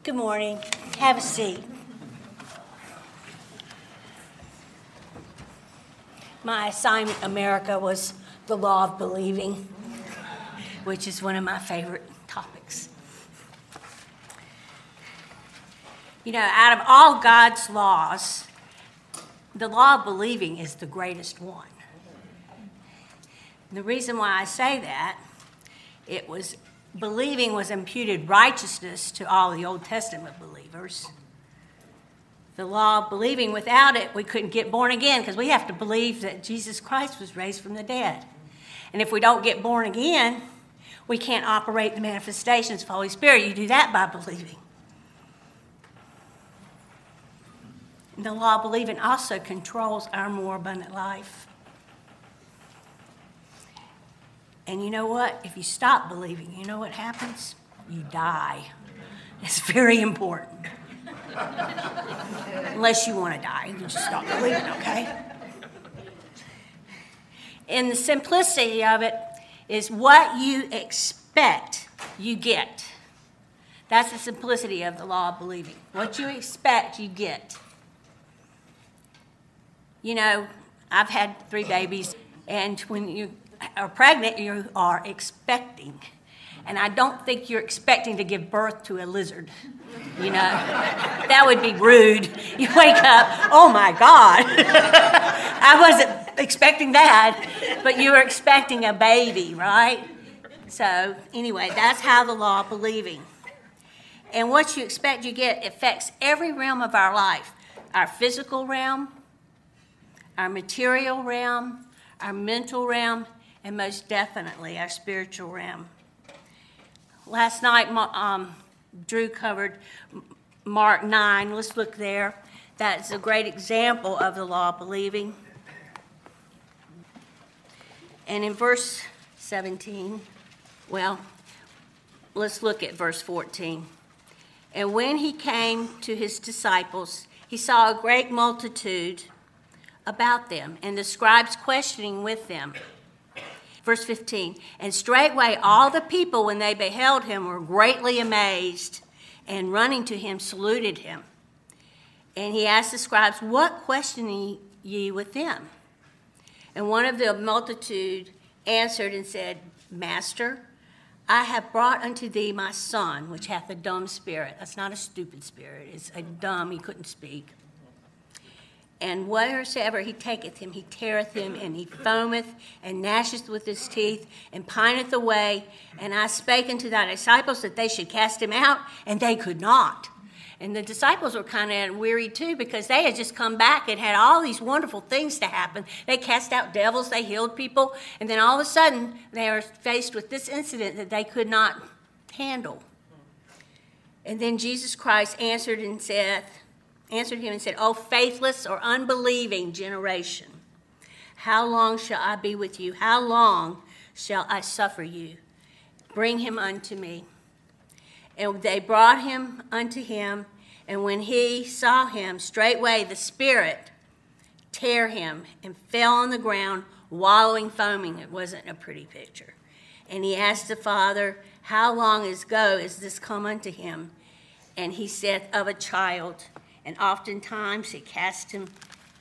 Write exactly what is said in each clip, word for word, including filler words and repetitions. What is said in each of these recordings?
Good morning. Have a seat. My assignment, America, was the law of believing, which is one of my favorite topics. You know, out of all God's laws, the law of believing is the greatest one. The reason why I say that, it was believing was imputed righteousness to all the Old Testament believers. The law of believing, without it, we couldn't get born again because we have to believe that Jesus Christ was raised from the dead. And if we don't get born again, we can't operate the manifestations of the Holy Spirit. You do that by believing. And the law of believing also controls our more abundant life. And you know what? If you stop believing, you know what happens? You die. It's very important. Unless you want to die, you just stop believing, okay? And the simplicity of it is what you expect, you get. That's the simplicity of the law of believing. What you expect, you get. You know, I've had three babies, and when you are pregnant, you are expecting. And I don't think you're expecting to give birth to a lizard. You know, that would be rude. You wake up, oh my God. I wasn't expecting that, but you were expecting a baby, right? So anyway, that's how the law of believing. And what you expect, you get affects every realm of our life. Our physical realm, our material realm, our mental realm, and most definitely our spiritual realm. Last night, um, Drew covered Mark nine. Let's look there. That's a great example of the law of believing. And in verse seventeen, well, let's look at verse fourteen. And when he came to his disciples, he saw a great multitude about them, and the scribes questioning with them. Verse fifteen, and straightway all the people, when they beheld him, were greatly amazed, and running to him saluted him. And he asked the scribes, what question ye with them? And one of the multitude answered and said, Master, I have brought unto thee my son, which hath a dumb spirit. That's not a stupid spirit. It's a dumb, he couldn't speak. And wheresoever he taketh him, he teareth him, and he foameth, and gnasheth with his teeth, and pineth away. And I spake unto thy disciples that they should cast him out, and they could not. And the disciples were kind of weary too, because they had just come back and had all these wonderful things to happen. They cast out devils, they healed people, and then all of a sudden they are faced with this incident that they could not handle. And then Jesus Christ answered and said, answered him and said, O faithless or unbelieving generation, how long shall I be with you? How long shall I suffer you? Bring him unto me. And they brought him unto him, and when he saw him, straightway the spirit tear him and fell on the ground, wallowing, foaming. It wasn't a pretty picture. And he asked the father, how long ago is this come unto him? And he said, of a child. And oftentimes he cast him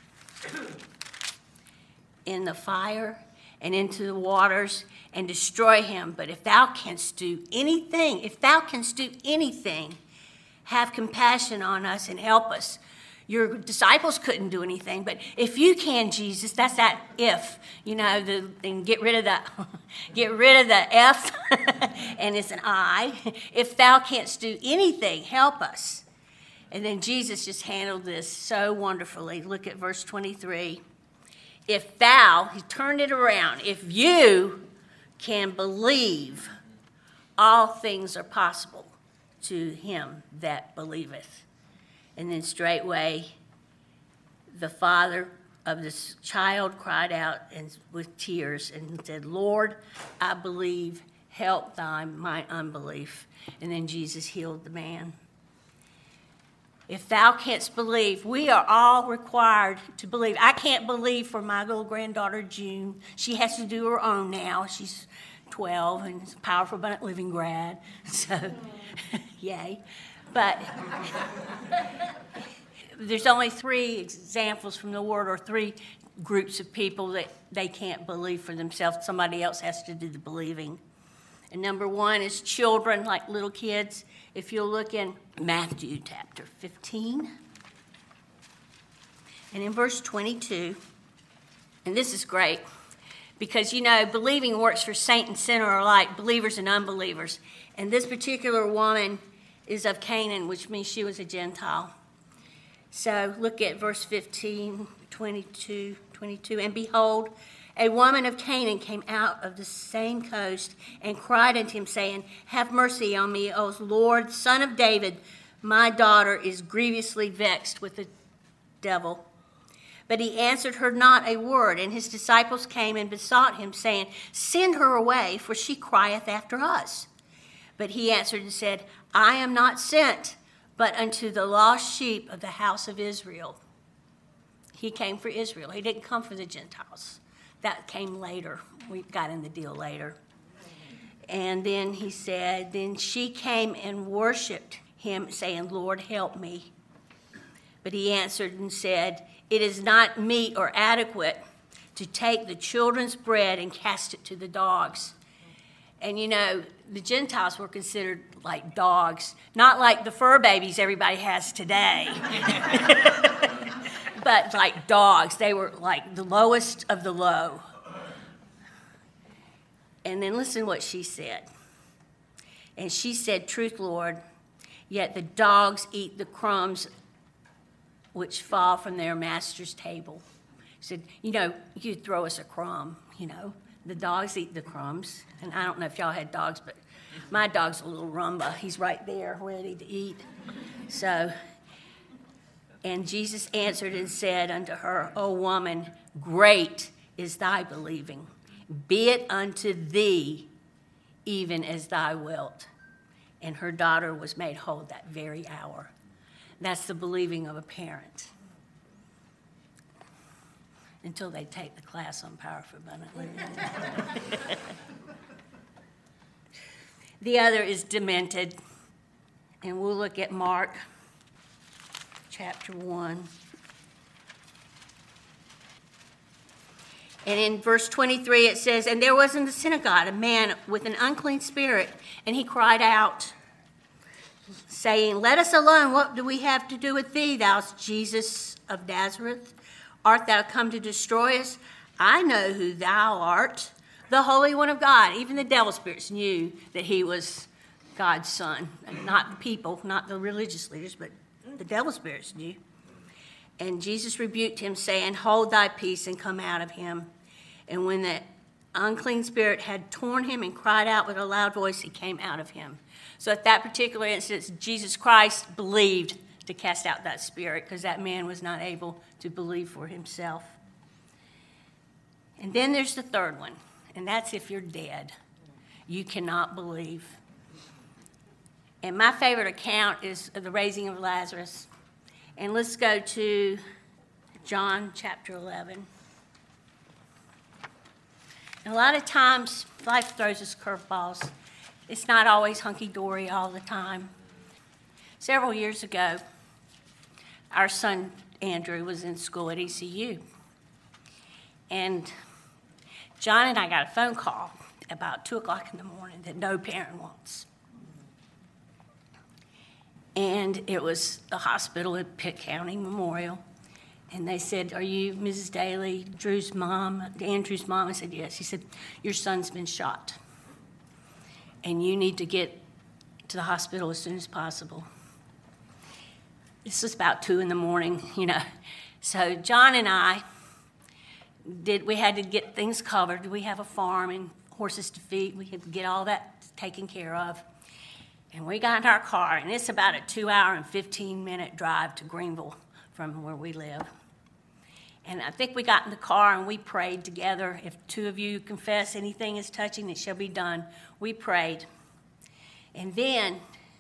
in the fire and into the waters and destroy him. But if thou canst do anything, if thou canst do anything, have compassion on us and help us. Your disciples couldn't do anything, but if you can, Jesus, that's that if, you know, the, and get rid of the, get rid of the F, and it's an I. If thou canst do anything, help us. And then Jesus just handled this so wonderfully. Look at verse twenty-three. If thou, he turned it around, if you can believe, all things are possible to him that believeth. And then straightway, the father of this child cried out and with tears and said, Lord, I believe, help thy my unbelief. And then Jesus healed the man. If thou canst believe, we are all required to believe. I can't believe for my little granddaughter, June. She has to do her own now. She's twelve and is a Powerful Abundant Living grad. So, yay. But there's only three examples from the Word, or three groups of people that they can't believe for themselves. Somebody else has to do the believing. And number one is children, like little kids. If you'll look in Matthew chapter fifteen, and in verse twenty-two, and this is great, because, you know, believing works for saint and sinner alike, believers and unbelievers. And this particular woman is of Canaan, which means she was a Gentile. So look at verse fifteen, twenty-two, twenty-two. And behold, a woman of Canaan came out of the same coast and cried unto him, saying, Have mercy on me, O Lord, Son of David. My daughter is grievously vexed with the devil. But he answered her not a word. And his disciples came and besought him, saying, Send her away, for she crieth after us. But he answered and said, I am not sent, but unto the lost sheep of the house of Israel. He came for Israel. He didn't come for the Gentiles. That came later. We got in the deal later. And then he said, Then she came and worshipped him, saying, Lord, help me. But he answered and said, It is not meet or adequate to take the children's bread and cast it to the dogs. And, you know, the Gentiles were considered like dogs, not like the fur babies everybody has today, but like dogs. They were like the lowest of the low. And then listen what she said. And she said, Truth, Lord, yet the dogs eat the crumbs which fall from their master's table. She said, you know, you throw us a crumb, you know. The dogs eat the crumbs. And I don't know if y'all had dogs, but my dog's a little rumba. He's right there ready to eat. So, and Jesus answered and said unto her, O woman, great is thy believing. Be it unto thee even as thou wilt. And her daughter was made whole that very hour. That's the believing of a parent. Until they take the class on Power for Abundant Living. The other is demented. And we'll look at Mark chapter one. And in verse twenty-three it says, And there was in the synagogue a man with an unclean spirit, and he cried out, saying, Let us alone, what do we have to do with thee, thou Jesus of Nazareth? Art thou come to destroy us? I know who thou art, the Holy One of God. Even the devil spirits knew that he was God's son. Not the people, not the religious leaders, but the devil spirits knew. And Jesus rebuked him, saying, Hold thy peace and come out of him. And when the unclean spirit had torn him and cried out with a loud voice, he came out of him. So at that particular instance, Jesus Christ believed to cast out that spirit, because that man was not able to believe for himself. And then there's the third one, and that's if you're dead. You cannot believe. And my favorite account is the raising of Lazarus. And let's go to John chapter eleven. And a lot of times, life throws us curveballs. It's not always hunky-dory all the time. Several years ago, our son Andrew was in school at E C U. And John and I got a phone call about two o'clock in the morning that no parent wants. And it was the hospital at Pitt County Memorial. And they said, Are you Missus Daly, Drew's mom, Andrew's mom? I said, Yes. He said, Your son's been shot. And you need to get to the hospital as soon as possible. This was about two in the morning, you know. So John and I did, we had to get things covered. We have a farm and horses to feed. We had to get all that taken care of. And we got in our car, and it's about a two hour and fifteen minute drive to Greenville from where we live. And I think we got in the car and we prayed together. If two of you confess anything is touching, it shall be done. We prayed. And then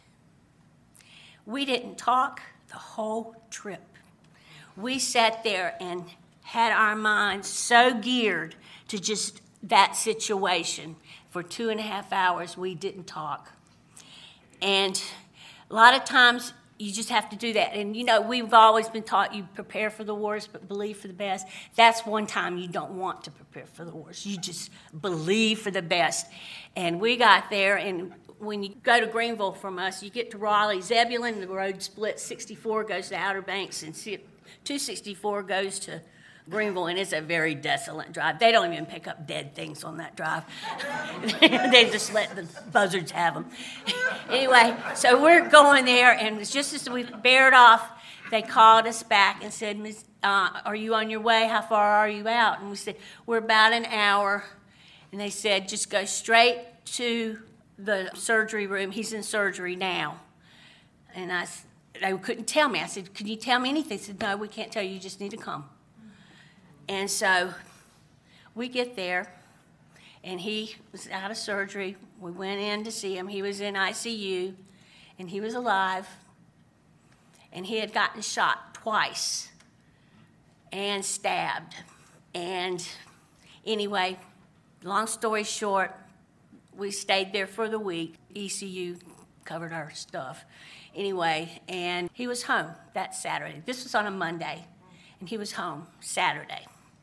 we didn't talk the whole trip. We sat there and had our minds so geared to just that situation. For two and a half hours, we didn't talk. And A lot of times you just have to do that. And, you know, we've always been taught you prepare for the worst but believe for the best. That's one time you don't want to prepare for the worst. You just believe for the best. And we got there, and when you go to Greenville from us, you get to Raleigh, Zebulon, the road splits. sixty-four goes to Outer Banks, and two sixty-four goes to Greenville, and it's a very desolate drive. They don't even pick up dead things on that drive. They just let the buzzards have them. Anyway, so we're going there, and it's just as we bared off, they called us back and said, Miss, uh, are you on your way? How far are you out? And we said, we're about an hour. And they said, just go straight to the surgery room. He's in surgery now. And I, they couldn't tell me. I said, can you tell me anything? They said, no, we can't tell you. You just need to come. And so we get there, and he was out of surgery. We went in to see him. He was in I C U, and he was alive. And he had gotten shot twice and stabbed. And anyway, long story short, we stayed there for the week. E C U covered our stuff. Anyway, and he was home that Saturday. This was on a Monday, and he was home Saturday.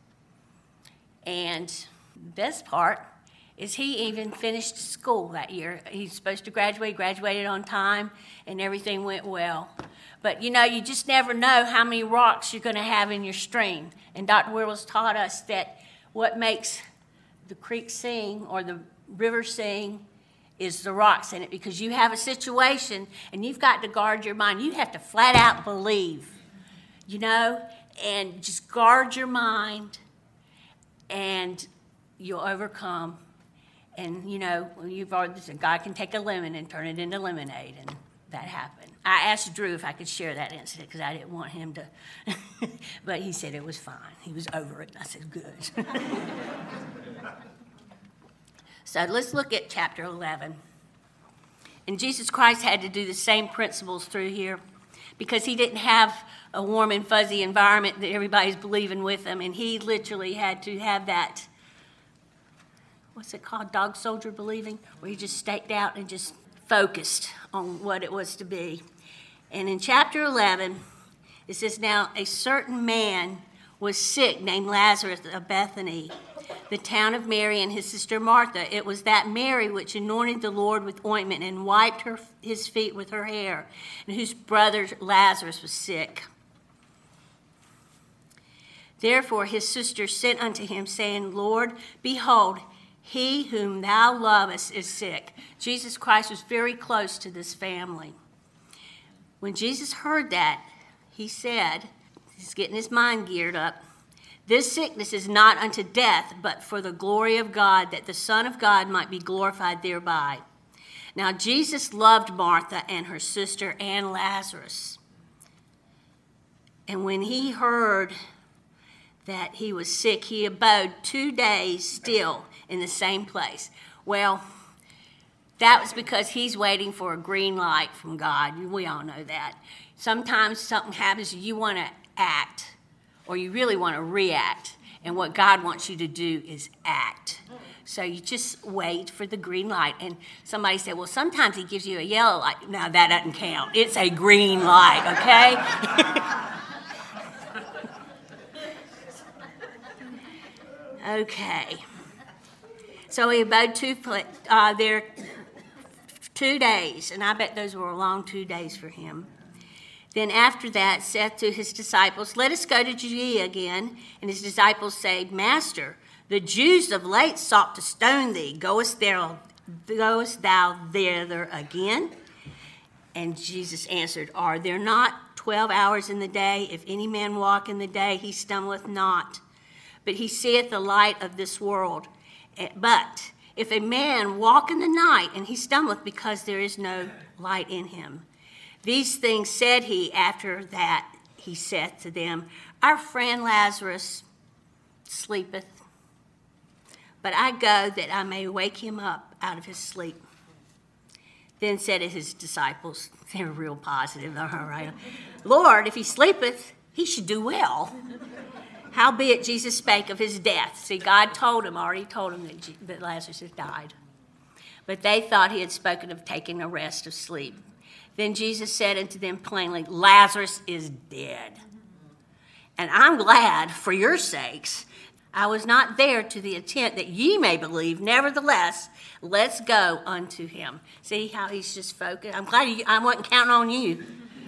And the best part is he even finished school that year. He's supposed to graduate, graduated on time, and everything went well. But, you know, you just never know how many rocks you're going to have in your stream. And Doctor Whirls taught us that what makes the creek sing or the river sing is the rocks in it, because you have a situation and you've got to guard your mind. You have to flat out believe, you know, and just guard your mind, and you'll overcome. And, you know, you've already said God can take a lemon and turn it into lemonade, and that happened. I asked Drew if I could share that incident because I didn't want him to, but he said it was fine. He was over it, and I said, good. So let's look at chapter eleven. And Jesus Christ had to do the same principles through here because he didn't have a warm and fuzzy environment that everybody's believing with him, and he literally had to have that, what's it called, dog soldier believing, where he just staked out and just focused on what it was to be. And in chapter eleven, it says, now a certain man was sick named Lazarus of Bethany, the town of Mary and his sister Martha. It was that Mary which anointed the Lord with ointment and wiped her, his feet with her hair, and whose brother Lazarus was sick. Therefore his sister sent unto him, saying, Lord, behold, he whom thou lovest is sick. Jesus Christ was very close to this family. When Jesus heard that, he said, he's getting his mind geared up, this sickness is not unto death, but for the glory of God, that the Son of God might be glorified thereby. Now Jesus loved Martha and her sister and Lazarus. And when he heard that he was sick, he abode two days still in the same place. Well, that was because he's waiting for a green light from God. We all know that. Sometimes something happens, you want to act, or you really want to react. And what God wants you to do is act. So you just wait for the green light. And somebody said, well, sometimes he gives you a yellow light. No, that doesn't count. It's a green light, okay? Okay. So he abode two, uh, there two days, and I bet those were long two days for him. Then after that saith to his disciples, let us go to Judea again. And his disciples said, Master, the Jews of late sought to stone thee. Goest thou, goest thou thither again? And Jesus answered, Are there not twelve hours in the day? If any man walk in the day, he stumbleth not, but he seeth the light of this world. But if a man walk in the night, and he stumbleth because there is no light in him. These things said he. After that he said to them, Our friend Lazarus sleepeth, but I go that I may wake him up out of his sleep. Then said his disciples, they're real positive, all right, Lord, if he sleepeth, he should do well. Howbeit Jesus spake of his death. See, God told him, already told him that, G- that Lazarus had died. But they thought he had spoken of taking a rest of sleep. Then Jesus said unto them plainly, Lazarus is dead. And I'm glad for your sakes I was not there to the intent that ye may believe. Nevertheless, let's go unto him. See how he's just focused? I'm glad you, I wasn't counting on you.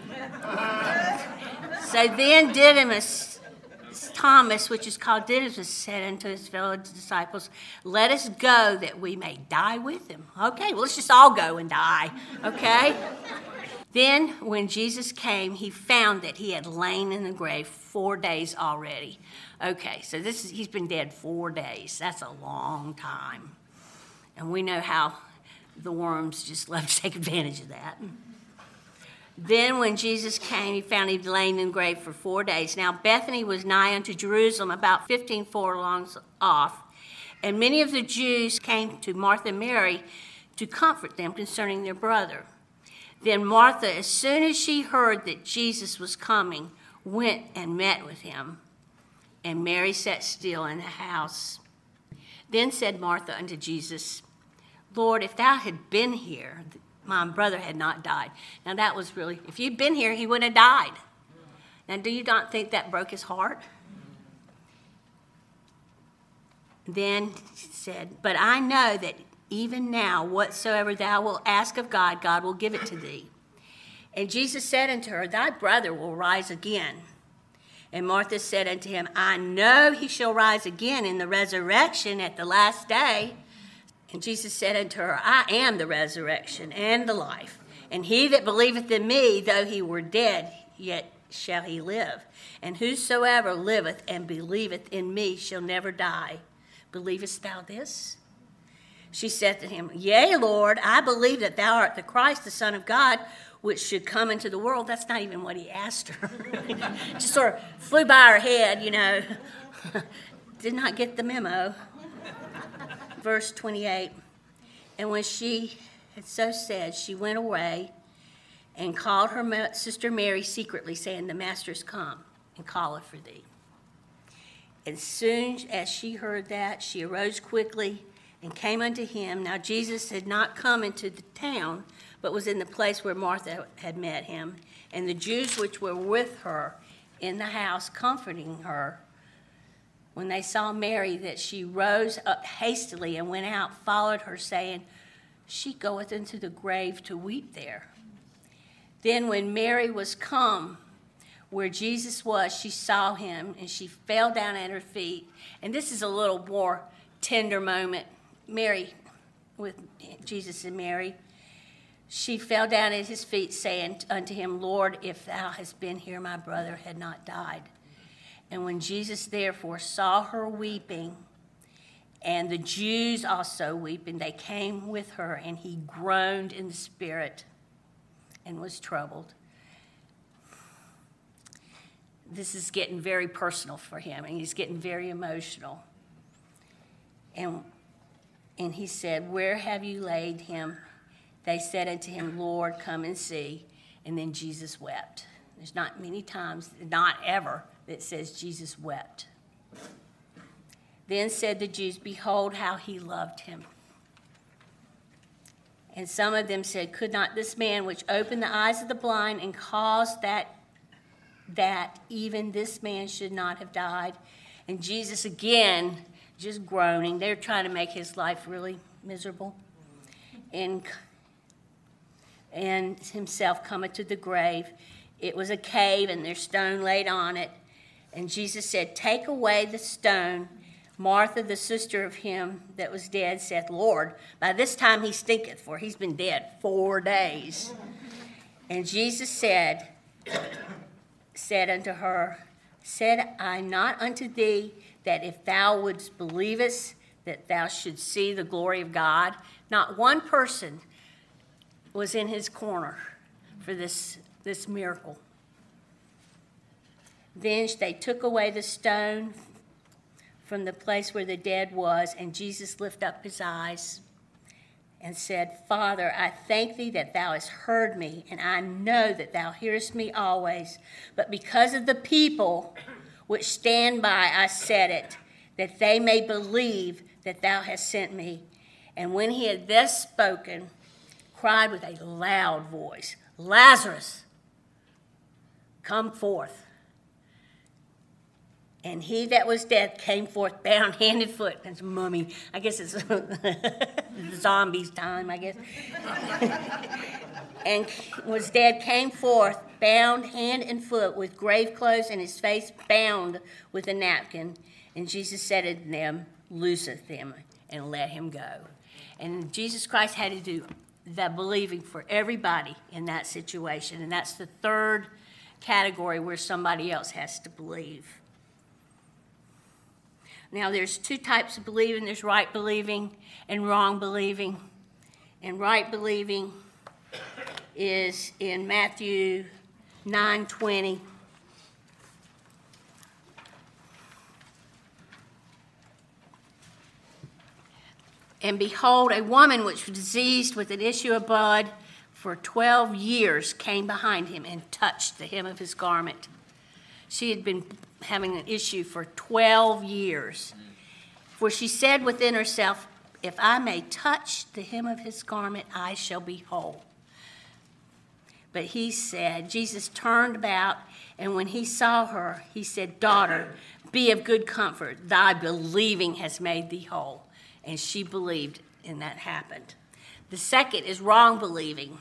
So then Didymus, Thomas, which is called Didymus, said unto his fellow disciples, let us go that we may die with him. Okay, well, let's just all go and die, okay? Then when Jesus came, he found that he had lain in the grave four days already. Okay, so this is, he's been dead four days. That's a long time. And we know how the worms just love to take advantage of that. Then when Jesus came, he found him lain in the grave for four days. Now Bethany was nigh unto Jerusalem, about fifteen furlongs off. And many of the Jews came to Martha and Mary to comfort them concerning their brother. Then Martha, as soon as she heard that Jesus was coming, went and met with him. And Mary sat still in the house. Then said Martha unto Jesus, Lord, if thou had been here, my brother had not died. Now that was really, if you'd been here, he would have died. Now do you not think that broke his heart? Then said, but I know that even now, whatsoever thou wilt ask of God, God will give it to thee. And Jesus said unto her, thy brother will rise again. And Martha said unto him, I know he shall rise again in the resurrection at the last day. And Jesus said unto her, I am the resurrection and the life. And he that believeth in me, though he were dead, yet shall he live. And whosoever liveth and believeth in me shall never die. Believest thou this? She said to him, yea, Lord, I believe that thou art the Christ, the Son of God, which should come into the world. That's not even what he asked her. Just sort of flew by her head, you know. Did not get the memo. Verse twenty-eight, and when she had so said, she went away and called her sister Mary secretly, saying, the master is come and calleth for thee. As soon as she heard that, she arose quickly and came unto him. Now Jesus had not come into the town, but was in the place where Martha had met him. And the Jews which were with her in the house, comforting her, when they saw Mary, that she rose up hastily and went out, followed her, saying, she goeth into the grave to weep there. Then when Mary was come where Jesus was, she saw him, and she fell down at her feet. And this is a little more tender moment. Mary, with Jesus and Mary, she fell down at his feet, saying unto him, Lord, if thou hadst been here, my brother had not died. And when Jesus therefore saw her weeping, and the Jews also weeping, they came with her, and he groaned in the spirit and was troubled. This is getting very personal for him, and he's getting very emotional. And, and he said, where have you laid him? They said unto him, Lord, come and see. And then Jesus wept. There's not many times, not ever, that says Jesus wept. Then said the Jews, behold how he loved him. And some of them said, could not this man which opened the eyes of the blind and caused that, that even this man should not have died? And Jesus again, just groaning. They're trying to make his life really miserable. And, and himself cometh to the grave. It was a cave, and there's stone laid on it. And Jesus said, take away the stone. Martha, the sister of him that was dead, saith, Lord, by this time he stinketh, for he's been dead four days. And Jesus said, said unto her, said I not unto thee that if thou wouldst believest, that thou shouldst see the glory of God? Not one person was in his corner for this, this miracle. Then they took away the stone from the place where the dead was, and Jesus lifted up his eyes and said, Father, I thank thee that thou hast heard me, and I know that thou hearest me always. But because of the people which stand by, I said it, that they may believe that thou hast sent me. And when he had thus spoken, cried with a loud voice, Lazarus, come forth. And he that was dead came forth bound hand and foot. That's mummy. I guess it's the zombies' time, I guess. And was dead, came forth bound hand and foot with grave clothes, and his face bound with a napkin. And Jesus said to them, looseth him and let him go. And Jesus Christ had to do that believing for everybody in that situation. And that's the third category where somebody else has to believe. Now, there's two types of believing. There's right believing and wrong believing. And right believing is in Matthew nine twenty. And behold, a woman which was diseased with an issue of blood for twelve years came behind him and touched the hem of his garment. She had been having an issue for twelve years. For she said within herself, if I may touch the hem of his garment, I shall be whole. But he said, Jesus turned about, and when he saw her, he said, daughter, be of good comfort. Thy believing has made thee whole. And she believed, and that happened. The second is wrong believing.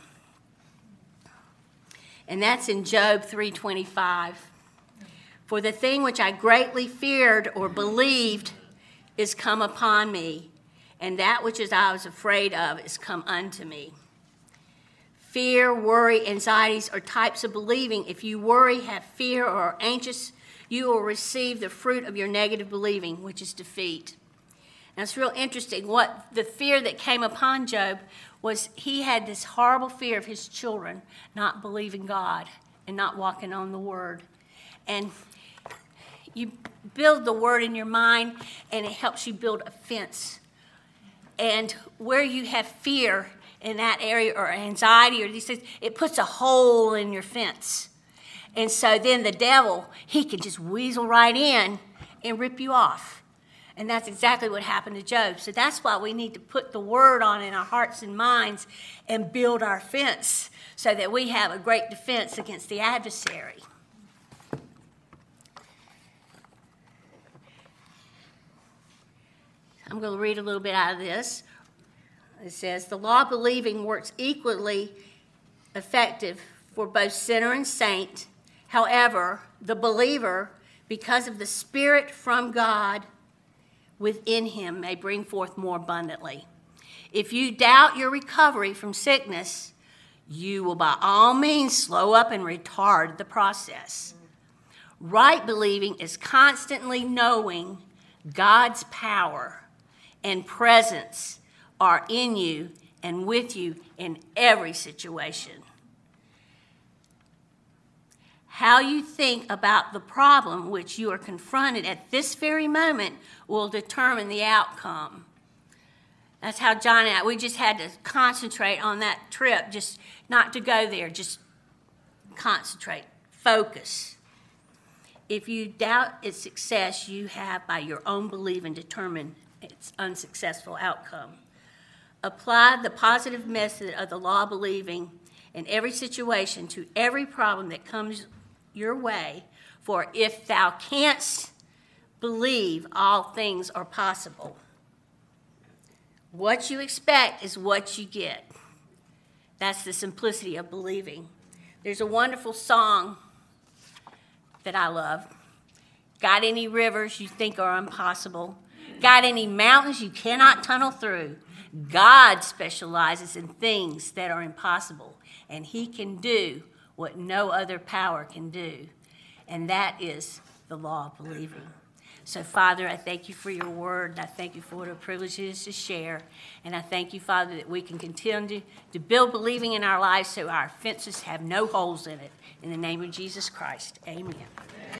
And that's in Job three twenty-five. For the thing which I greatly feared or believed is come upon me, and that which is I was afraid of is come unto me. Fear, worry, anxieties are types of believing. If you worry, have fear, or are anxious, you will receive the fruit of your negative believing, which is defeat. Now, it's real interesting. What the fear that came upon Job was he had this horrible fear of his children not believing God and not walking on the Word. And you build the Word in your mind, and it helps you build a fence. And where you have fear in that area or anxiety or these things, it puts a hole in your fence. And so then the devil, he can just weasel right in and rip you off. And that's exactly what happened to Job. So that's why we need to put the Word on in our hearts and minds and build our fence so that we have a great defense against the adversary. I'm going to read a little bit out of this. It says, the law believing works equally effective for both sinner and saint. However, the believer, because of the Spirit from God within him, may bring forth more abundantly. If you doubt your recovery from sickness, you will by all means slow up and retard the process. Right believing is constantly knowing God's power and presence are in you and with you in every situation. How you think about the problem which you are confronted at this very moment will determine the outcome. That's how John and I, we just had to concentrate on that trip, just not to go there, just concentrate, focus. If you doubt its success, you have by your own belief and determine its unsuccessful outcome. Apply the positive method of the law believing in every situation to every problem that comes your way. For if thou canst believe, all things are possible. What you expect is what you get. That's the simplicity of believing. There's a wonderful song that I love. Got any rivers you think are impossible? Got any mountains you cannot tunnel through? God specializes in things that are impossible, and he can do what no other power can do, and that is the law of believing. So, Father, I thank you for your word. I thank you for what a privilege it is to share, and I thank you, Father, that we can continue to build believing in our lives so our fences have no holes in it. In the name of Jesus Christ, amen.